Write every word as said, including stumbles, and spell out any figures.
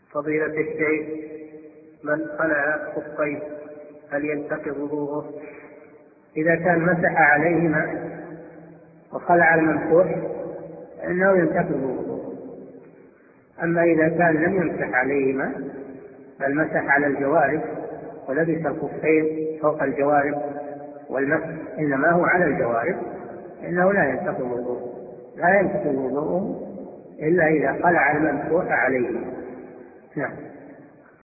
فضيلة الشيخ، من خلع خفيه هل ينتقض وضوءه؟ إذا كان مسح عليهما وخلع الممسوح فإنه ينتقض وضوءه. أما إذا كان لم يمسح عليهما بل مسح على الجوارب ولبس الخفين فوق الجوارب والمسح إنما هو على الجوارب إنه لا ينتقض وضوءه، لا ينتقض وضوءه إلا إذا خلع الممسوح عليه. نعم.